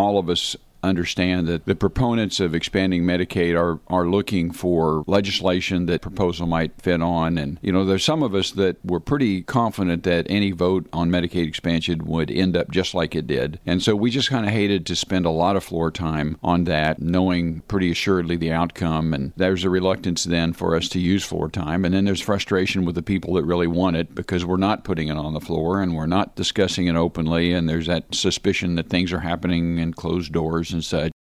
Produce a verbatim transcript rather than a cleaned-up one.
all of us understand that the proponents of expanding Medicaid are, are looking for legislation that proposal might fit on. And, you know, there's some of us that were pretty confident that any vote on Medicaid expansion would end up just like it did. And so we just kind of hated to spend a lot of floor time on that, knowing pretty assuredly the outcome. And there's a reluctance then for us to use floor time. And then there's frustration with the people that really want it because we're not putting it on the floor and we're not discussing it openly. And there's that suspicion that things are happening in closed doors and such.